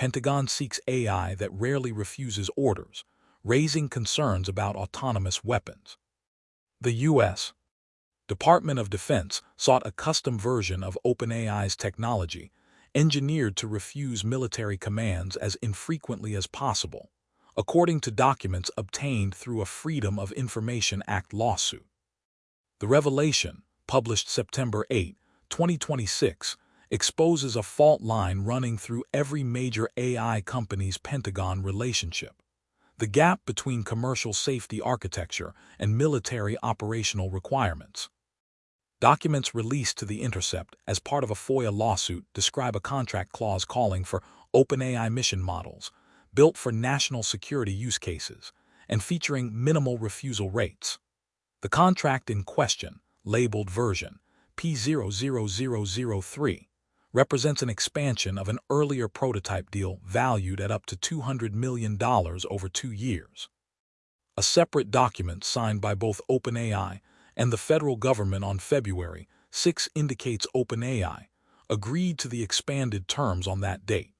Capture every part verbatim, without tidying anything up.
Pentagon seeks A I that rarely refuses orders, raising concerns about autonomous weapons. The U S Department of Defense sought a custom version of OpenAI's technology, engineered to refuse military commands as infrequently as possible, according to documents obtained through a Freedom of Information Act lawsuit. The revelation, published September eighth, twenty twenty-six, exposes a fault line running through every major A I company's Pentagon relationship: the gap between commercial safety architecture and military operational requirements. Documents released to The Intercept as part of a FOIA lawsuit describe a contract clause calling for OpenAI mission models built for national security use cases and featuring minimal refusal rates. The contract in question, labeled version P zero zero zero zero three, represents an expansion of an earlier prototype deal valued at up to two hundred million dollars over two years. A separate document signed by both OpenAI and the federal government on February sixth indicates OpenAI agreed to the expanded terms on that date.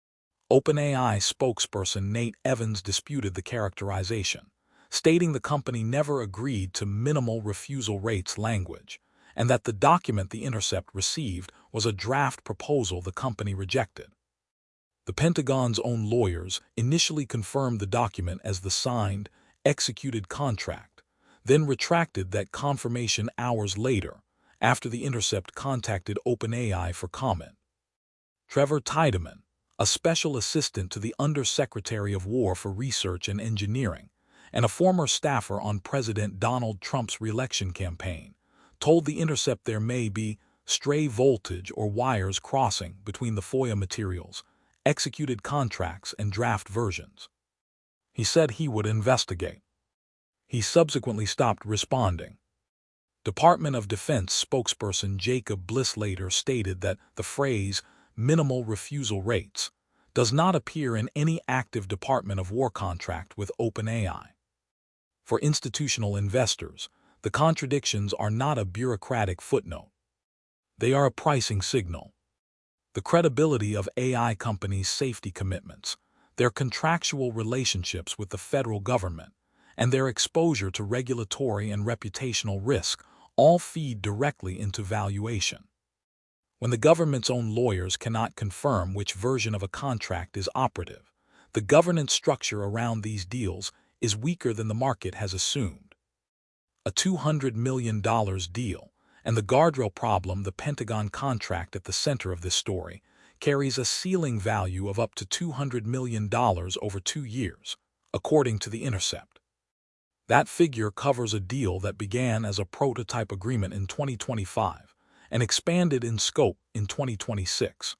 OpenAI spokesperson Nate Evans disputed the characterization, stating the company never agreed to minimal refusal rates language, and that the document The Intercept received was a draft proposal the company rejected. The Pentagon's own lawyers initially confirmed the document as the signed, executed contract, then retracted that confirmation hours later, after The Intercept contacted OpenAI for comment. Trevor Tiedemann, a special assistant to the Undersecretary of War for Research and Engineering, and a former staffer on President Donald Trump's re-election campaign, told The Intercept there may be stray voltage or wires crossing between the FOIA materials, executed contracts, and draft versions. He said he would investigate. He subsequently stopped responding. Department of Defense spokesperson Jacob Bliss later stated that the phrase minimal refusal rates does not appear in any active Department of War contract with OpenAI. For institutional investors, the contradictions are not a bureaucratic footnote. They are a pricing signal. The credibility of A I companies' safety commitments, their contractual relationships with the federal government, and their exposure to regulatory and reputational risk all feed directly into valuation. When the government's own lawyers cannot confirm which version of a contract is operative, the governance structure around these deals is weaker than the market has assumed. A two hundred million dollars deal, and the guardrail problem, the Pentagon contract at the center of this story, carries a ceiling value of up to two hundred million dollars over two years, according to The Intercept. That figure covers a deal that began as a prototype agreement in twenty twenty-five and expanded in scope in twenty twenty-six.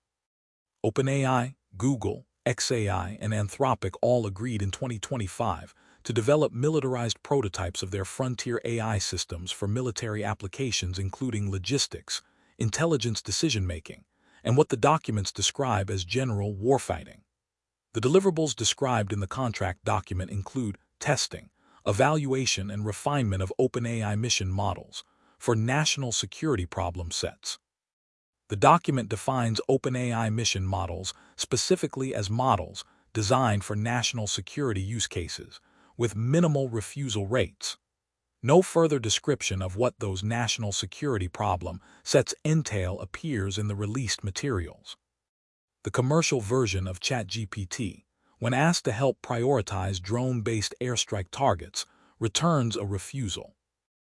OpenAI, Google, xAI, and Anthropic all agreed in twenty twenty-five to develop militarized prototypes of their frontier A I systems for military applications including logistics, intelligence decision-making, and what the documents describe as general warfighting. The deliverables described in the contract document include testing, evaluation, and refinement of OpenAI mission models for national security problem sets. The document defines OpenAI mission models specifically as models designed for national security use cases with minimal refusal rates. No further description of what those national security problem sets entail appears in the released materials. The commercial version of ChatGPT, when asked to help prioritize drone-based airstrike targets, returns a refusal.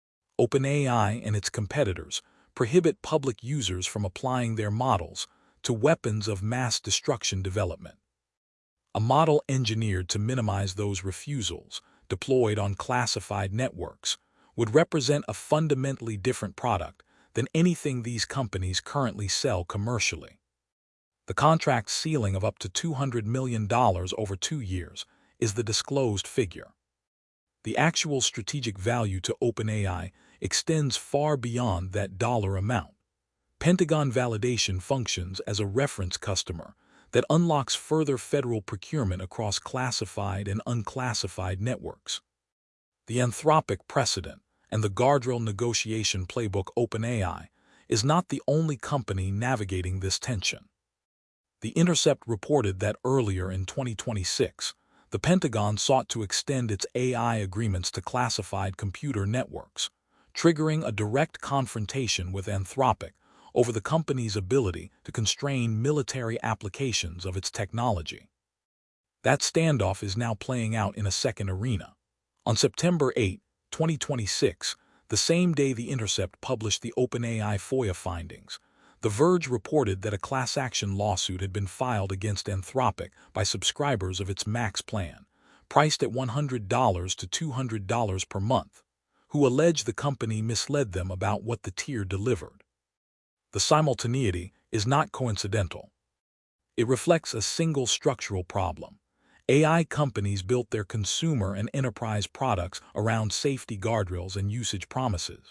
OpenAI and its competitors prohibit public users from applying their models to weapons of mass destruction development. A model engineered to minimize those refusals, deployed on classified networks, would represent a fundamentally different product than anything these companies currently sell commercially. The contract ceiling of up to two hundred million dollars over two years is the disclosed figure. The actual strategic value to OpenAI extends far beyond that dollar amount. Pentagon validation functions as a reference customer that unlocks further federal procurement across classified and unclassified networks. The Anthropic precedent and the guardrail negotiation playbook OpenAI is not the only company navigating this tension. The Intercept reported that earlier in twenty twenty-six, the Pentagon sought to extend its A I agreements to classified computer networks, triggering a direct confrontation with Anthropic over the company's ability to constrain military applications of its technology. That standoff is now playing out in a second arena. On September eighth, twenty twenty-six, the same day The Intercept published the OpenAI FOIA findings, The Verge reported that a class action lawsuit had been filed against Anthropic by subscribers of its Max plan, priced at one hundred dollars to two hundred dollars per month, who alleged the company misled them about what the tier delivered. The simultaneity is not coincidental. It reflects a single structural problem. A I companies built their consumer and enterprise products around safety guardrails and usage promises.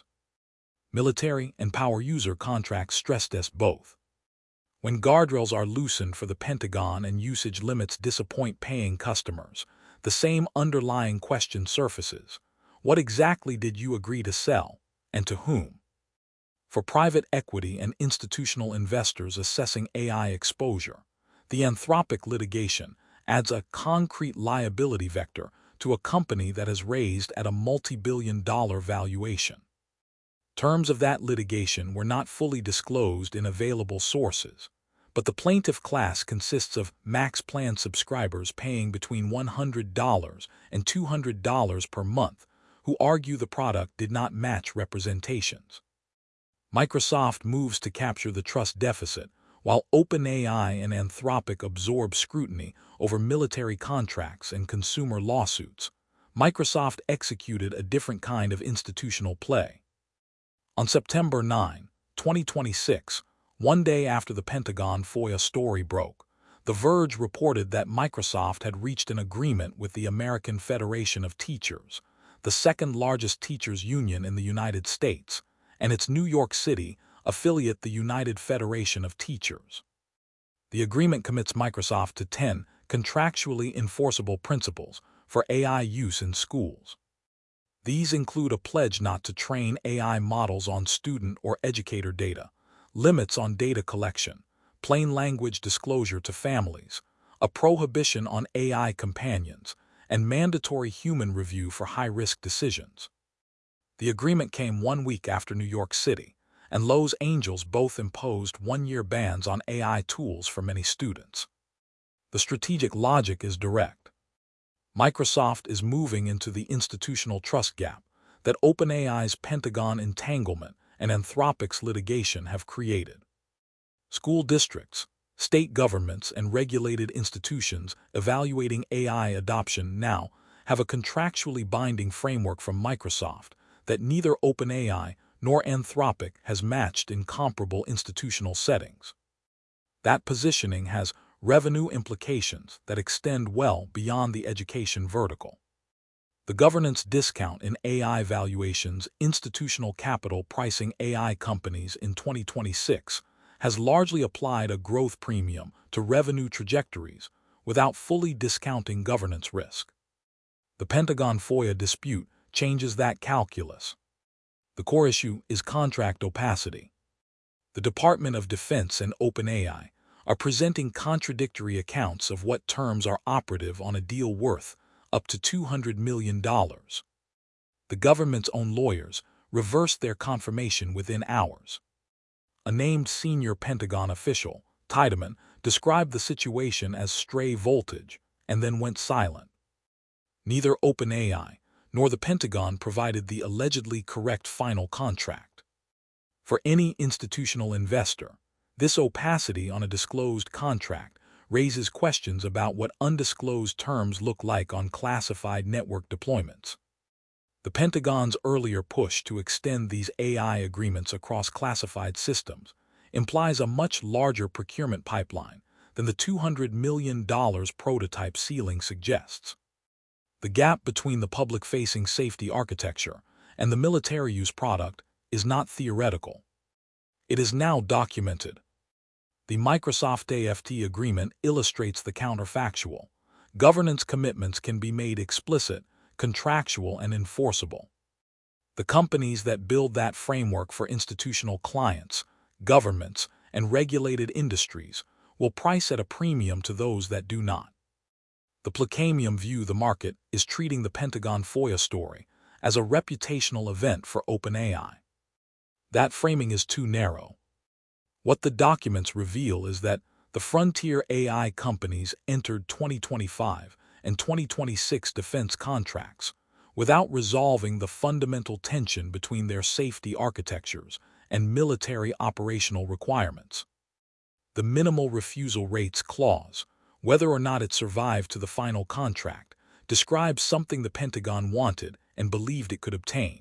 Military and power user contracts stress test both. When guardrails are loosened for the Pentagon and usage limits disappoint paying customers, the same underlying question surfaces. What exactly did you agree to sell, and to whom? For private equity and institutional investors assessing A I exposure, the Anthropic litigation adds a concrete liability vector to a company that has raised at a multi-billion dollar valuation. Terms of that litigation were not fully disclosed in available sources, but the plaintiff class consists of Max Plan subscribers paying between one hundred dollars and two hundred dollars per month who argue the product did not match representations. Microsoft moves to capture the trust deficit, while OpenAI and Anthropic absorb scrutiny over military contracts and consumer lawsuits. Microsoft executed a different kind of institutional play. On September ninth, twenty twenty-six, one day after the Pentagon FOIA story broke, The Verge reported that Microsoft had reached an agreement with the American Federation of Teachers, the second-largest teachers' union in the United States, and its New York City affiliate, the United Federation of Teachers. The agreement commits Microsoft to ten contractually enforceable principles for A I use in schools. These include a pledge not to train A I models on student or educator data, limits on data collection, plain language disclosure to families, a prohibition on A I companions, and mandatory human review for high-risk decisions. The agreement came one week after New York City and Los Angeles both imposed one-year bans on A I tools for many students. The strategic logic is direct. Microsoft is moving into the institutional trust gap that OpenAI's Pentagon entanglement and Anthropic's litigation have created. School districts, state governments, and regulated institutions evaluating A I adoption now have a contractually binding framework from Microsoft that neither OpenAI nor Anthropic has matched in comparable institutional settings. That positioning has revenue implications that extend well beyond the education vertical. The governance discount in A I valuations, institutional capital pricing A I companies in twenty twenty-six, has largely applied a growth premium to revenue trajectories without fully discounting governance risk. The Pentagon FOIA dispute changes that calculus. The core issue is contract opacity. The Department of Defense and OpenAI are presenting contradictory accounts of what terms are operative on a deal worth up to two hundred million dollars. The government's own lawyers reversed their confirmation within hours. A named senior Pentagon official, Tiedemann, described the situation as stray voltage and then went silent. Neither OpenAI nor the Pentagon provided the allegedly correct final contract. For any institutional investor, this opacity on a disclosed contract raises questions about what undisclosed terms look like on classified network deployments. The Pentagon's earlier push to extend these A I agreements across classified systems implies a much larger procurement pipeline than the two hundred million dollars prototype ceiling suggests. The gap between the public-facing safety architecture and the military-use product is not theoretical. It is now documented. The Microsoft A F T agreement illustrates the counterfactual. Governance commitments can be made explicit, contractual, and enforceable. The companies that build that framework for institutional clients, governments, and regulated industries will price at a premium to those that do not. The Placamium view the market is treating the Pentagon FOIA story as a reputational event for OpenAI. That framing is too narrow. What the documents reveal is that the frontier A I companies entered twenty twenty-five and twenty twenty-six defense contracts without resolving the fundamental tension between their safety architectures and military operational requirements. The minimal refusal rates clause, whether or not it survived to the final contract, describes something the Pentagon wanted and believed it could obtain.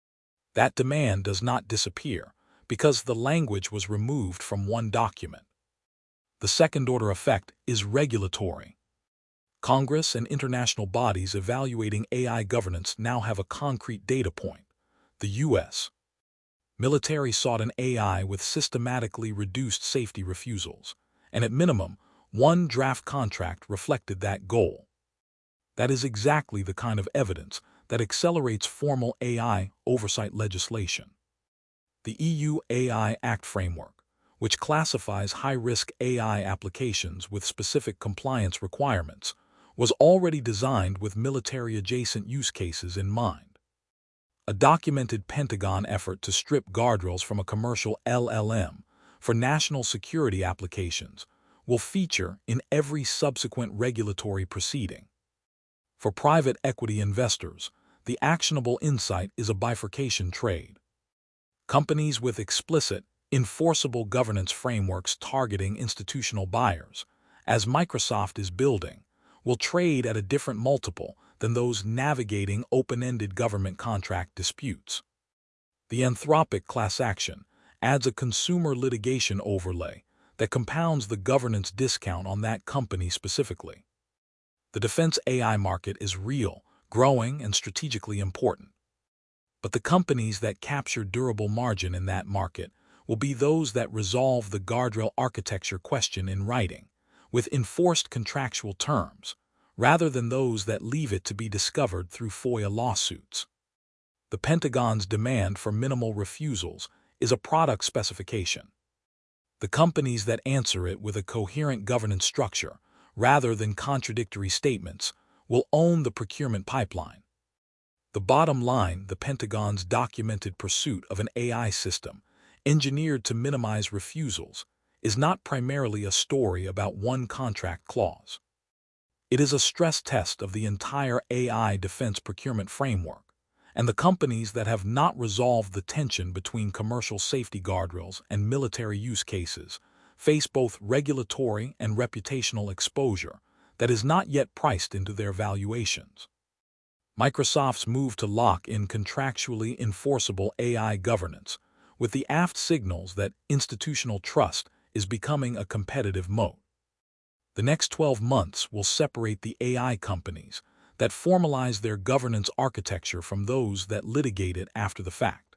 That demand does not disappear because the language was removed from one document. The second-order effect is regulatory. Congress and international bodies evaluating A I governance now have a concrete data point. The U S military sought an A I with systematically reduced safety refusals, and at minimum, one draft contract reflected that goal. That is exactly the kind of evidence that accelerates formal A I oversight legislation. The E U A I Act framework, which classifies high-risk A I applications with specific compliance requirements, was already designed with military-adjacent use cases in mind. A documented Pentagon effort to strip guardrails from a commercial L L M for national security applications will feature in every subsequent regulatory proceeding. For private equity investors, the actionable insight is a bifurcation trade. Companies with explicit, enforceable governance frameworks targeting institutional buyers, as Microsoft is building, will trade at a different multiple than those navigating open-ended government contract disputes. The Anthropic class action adds a consumer litigation overlay that compounds the governance discount on that company specifically. The defense A I market is real, growing, and strategically important. But the companies that capture durable margin in that market will be those that resolve the guardrail architecture question in writing, with enforced contractual terms, rather than those that leave it to be discovered through FOIA lawsuits. The Pentagon's demand for minimal refusals is a product specification. The companies that answer it with a coherent governance structure, rather than contradictory statements, will own the procurement pipeline. The bottom line, the Pentagon's documented pursuit of an A I system engineered to minimize refusals, is not primarily a story about one contract clause. It is a stress test of the entire A I defense procurement framework, and the companies that have not resolved the tension between commercial safety guardrails and military use cases face both regulatory and reputational exposure that is not yet priced into their valuations. Microsoft's move to lock in contractually enforceable A I governance with the aft signals that institutional trust is becoming a competitive moat. The next twelve months will separate the A I companies that formalize their governance architecture from those that litigate it after the fact.